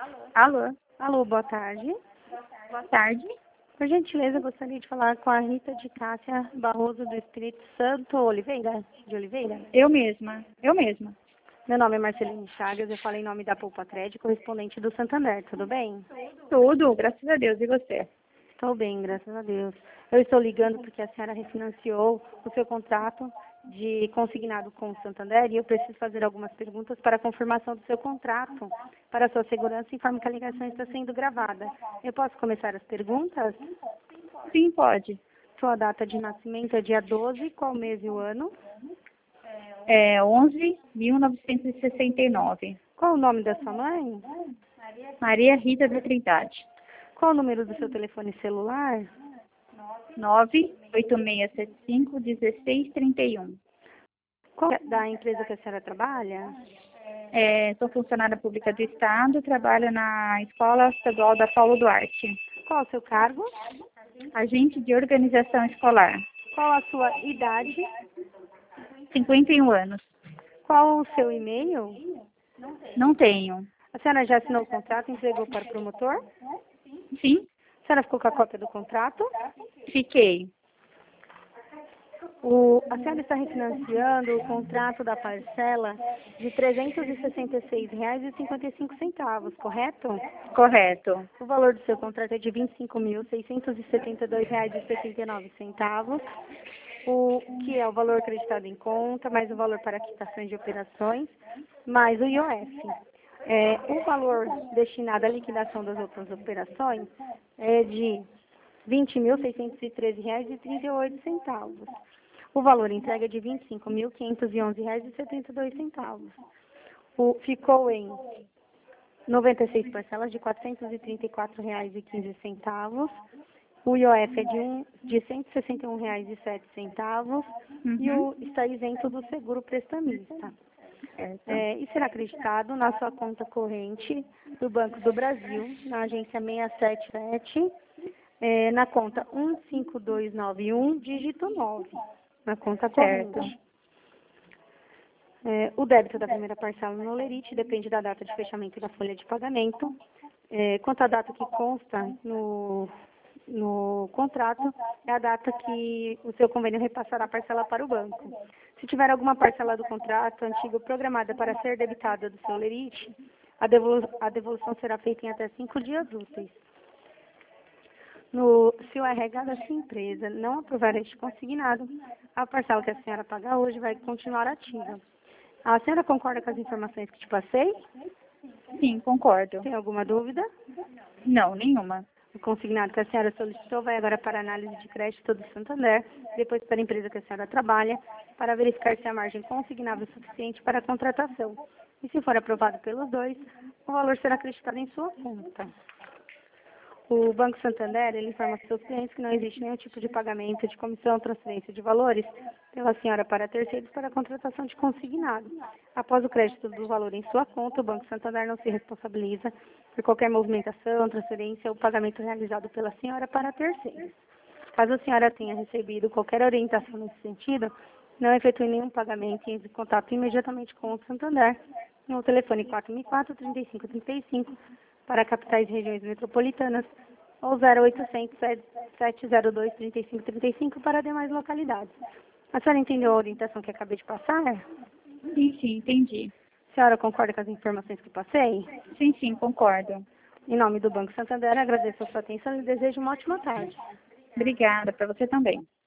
Alô, Alô, boa tarde. boa tarde. Por gentileza, gostaria de falar com a Rita de Cássia Barroso do Espírito Santo Oliveira, de Oliveira. Eu mesma. Meu nome é Marceline Chagas, eu falo em nome da Poupa Crédito, correspondente do Santander, tudo bem? Tudo, graças a Deus. E você? Estou bem, graças a Deus. Eu estou ligando porque a senhora refinanciou o seu contrato de consignado com o Santander e eu preciso fazer algumas perguntas para a confirmação do seu contrato. Para a sua segurança, informo que a ligação está sendo gravada. Eu posso começar as perguntas? Sim, pode. Sua data de nascimento é dia 12, qual mês e o ano? É 11.1969. Qual o nome da sua mãe? Maria Rita da Trindade. Qual o número do seu telefone celular? 98675-1631. Qual é da empresa que a senhora trabalha? Sou funcionária pública do Estado, trabalho na Escola Estadual da Paulo Duarte. Qual o seu cargo? Agente de organização escolar. Qual a sua idade? 51 anos. Qual o seu e-mail? Não tenho. A senhora já assinou o contrato e entregou para o promotor? Sim, A senhora ficou com a cópia do contrato? fiquei. A senhora está refinanciando o contrato da parcela de R$ 366,55, correto? Correto. O valor do seu contrato é de R$ 25.672,79, o que é o valor acreditado em conta, mais o valor para quitações de operações, mais o IOF. O valor destinado à liquidação das outras operações é de R$ 20.613,38. O valor entregue é de R$ 25.511,72. Ficou em 96 parcelas de R$ 434,15. O IOF é de R$ 161,07 e está isento do seguro prestamista. Certo. E será acreditado na sua conta corrente do Banco do Brasil, na agência 677, na conta 15291, dígito 9, na conta corrente. O débito da primeira parcela no Lerite depende da data de fechamento da folha de pagamento. Quanto à data que consta no contrato, é a data que o seu convênio repassará a parcela para o banco. Se tiver alguma parcela do contrato antigo programada para ser debitada do seu Lerite, a devolução será feita em até 5 dias úteis. Se o RH da sua empresa não aprovar este consignado, a parcela que a senhora paga hoje vai continuar ativa. A senhora concorda com as informações que te passei? Sim, concordo. Tem alguma dúvida? Não, nenhuma. O consignado que a senhora solicitou vai agora para a análise de crédito do Santander, depois para a empresa que a senhora trabalha, para verificar se a margem consignável é suficiente para a contratação. E se for aprovado pelos dois, o valor será acreditado em sua conta. O Banco Santander, ele informa aos seus clientes que não existe nenhum tipo de pagamento de comissão ou transferência de valores pela senhora para terceiros para a contratação de consignado. Após o crédito do valor em sua conta, o Banco Santander não se responsabiliza por qualquer movimentação, transferência ou pagamento realizado pela senhora para terceiros. Caso a senhora tenha recebido qualquer orientação nesse sentido, não efetue nenhum pagamento e entre em contato imediatamente com o Santander no telefone 4004-3535 para capitais e regiões metropolitanas ou 0800 702 3535 para demais localidades. A senhora entendeu a orientação que acabei de passar? Sim, entendi. A senhora concorda com as informações que passei? Sim, concordo. Em nome do Banco Santander, agradeço a sua atenção e desejo uma ótima tarde. Obrigada, para você também.